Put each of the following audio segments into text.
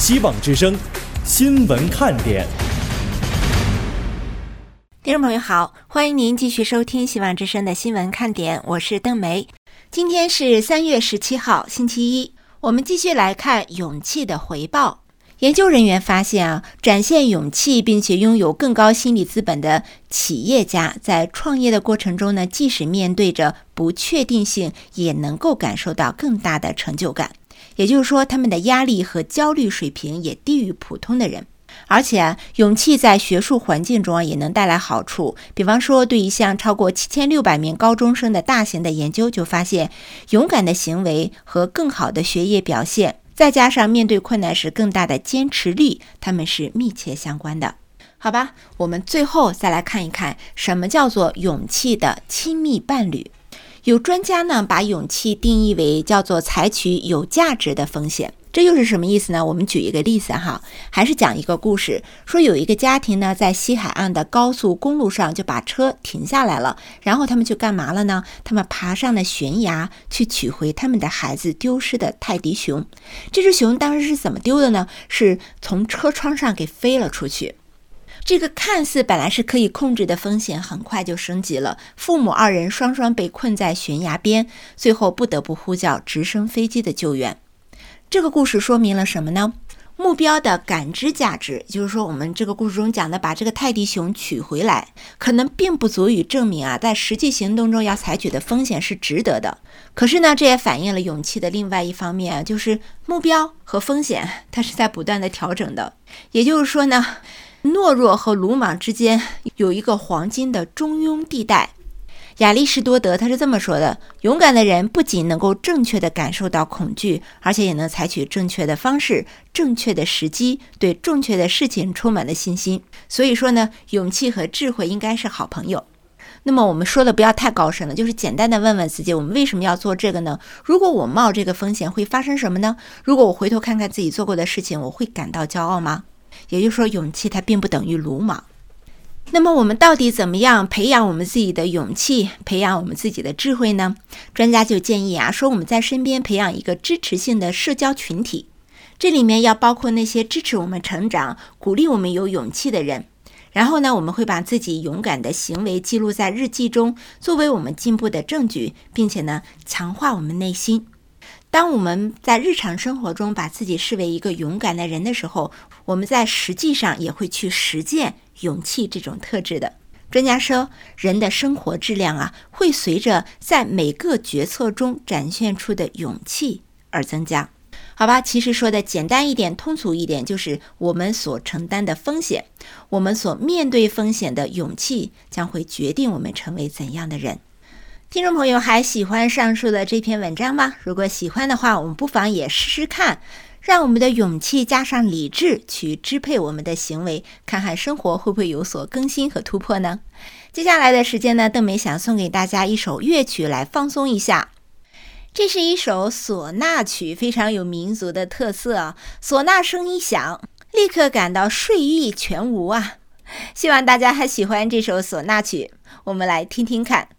希望之声新闻看点。 听众朋友好，欢迎您继续收听希望之声的新闻看点，我是邓梅。今天是3月17号星期一，我们继续来看勇气的回报。研究人员发现展现勇气并且拥有更高心理资本的企业家在创业的过程中呢，即使面对着不确定性，也能够感受到更大的成就感。也就是说，他们的压力和焦虑水平也低于普通的人。而且勇气在学术环境中也能带来好处，比方说对一项超过7600名高中生的大型的研究就发现，勇敢的行为和更好的学业表现，再加上面对困难时更大的坚持力，它们是密切相关的。好吧，我们最后再来看一看什么叫做勇气的亲密伴侣。有专家呢把勇气定义为叫做采取有价值的风险。这又是什么意思呢？我们举一个例子哈，还是讲一个故事，说有一个家庭呢在西海岸的高速公路上就把车停下来了，然后他们去干嘛了呢？他们爬上了悬崖去取回他们的孩子丢失的泰迪熊。这只熊当时是怎么丢的呢？是从车窗上给飞了出去。这个看似本来是可以控制的风险很快就升级了，父母2人双双被困在悬崖边，最后不得不呼叫直升飞机的救援。这个故事说明了什么呢？目标的感知价值，也就是说我们这个故事中讲的把这个泰迪熊取回来，可能并不足以证明在实际行动中要采取的风险是值得的。可是呢，这也反映了勇气的另外一方面，就是目标和风险它是在不断的调整的。也就是说呢，懦弱和鲁莽之间有一个黄金的中庸地带。亚里士多德他是这么说的：勇敢的人不仅能够正确地感受到恐惧，而且也能采取正确的方式、正确的时机，对正确的事情充满了信心。所以说呢，勇气和智慧应该是好朋友。那么我们说的不要太高深了，就是简单的问问自己，我们为什么要做这个呢？如果我冒这个风险会发生什么呢？如果我回头看看自己做过的事情，我会感到骄傲吗？也就是说，勇气它并不等于鲁莽。那么我们到底怎么样培养我们自己的勇气，培养我们自己的智慧呢？专家就建议说我们在身边培养一个支持性的社交群体，这里面要包括那些支持我们成长、鼓励我们有勇气的人。然后呢，我们会把自己勇敢的行为记录在日记中，作为我们进步的证据，并且呢，强化我们内心。当我们在日常生活中把自己视为一个勇敢的人的时候，我们在实际上也会去实践勇气这种特质的。专家说，人的生活质量会随着在每个决策中展现出的勇气而增加。好吧，其实说的简单一点、通俗一点，就是我们所承担的风险，我们所面对风险的勇气，将会决定我们成为怎样的人。听众朋友还喜欢上述的这篇文章吗？如果喜欢的话，我们不妨也试试看，让我们的勇气加上理智去支配我们的行为，看看生活会不会有所更新和突破呢？接下来的时间呢，邓梅想送给大家一首乐曲来放松一下。这是一首唢呐曲，非常有民族的特色唢呐声一响，立刻感到睡意全无希望大家还喜欢这首唢呐曲，我们来听听看。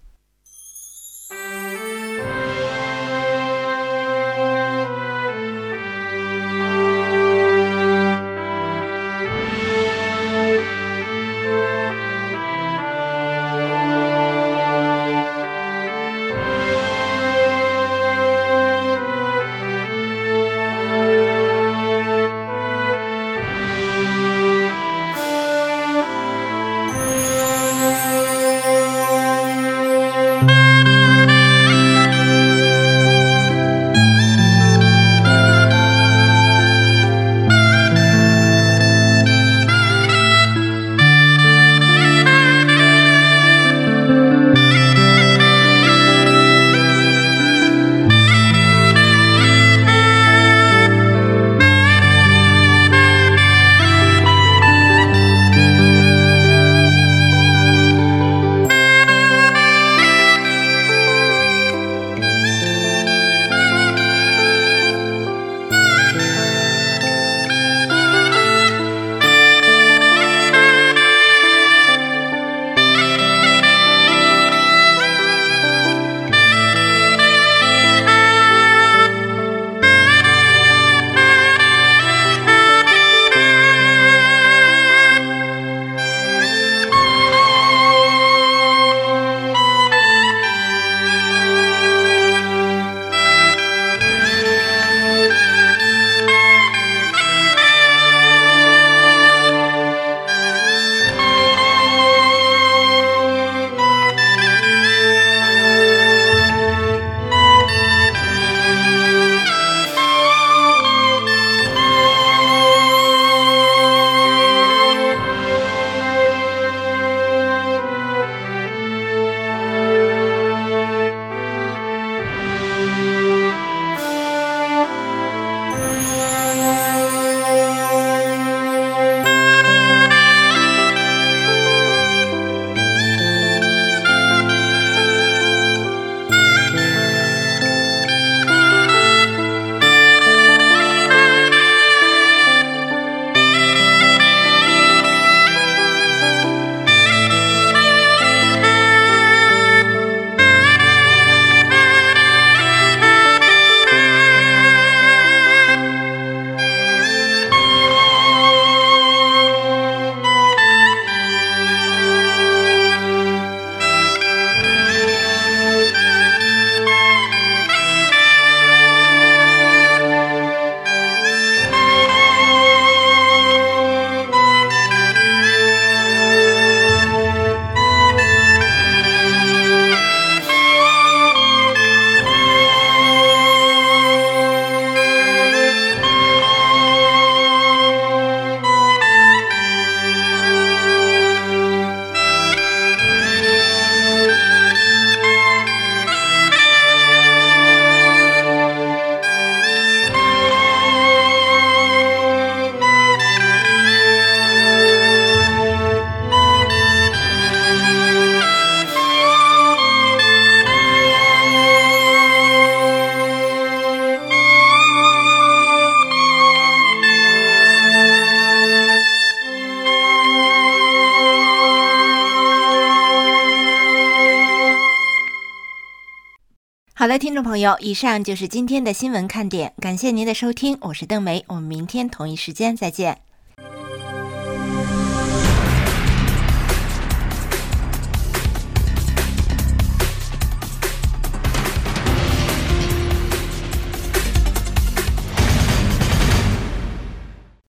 好的，听众朋友，以上就是今天的新闻看点，感谢您的收听，我是邓梅，我们明天同一时间再见。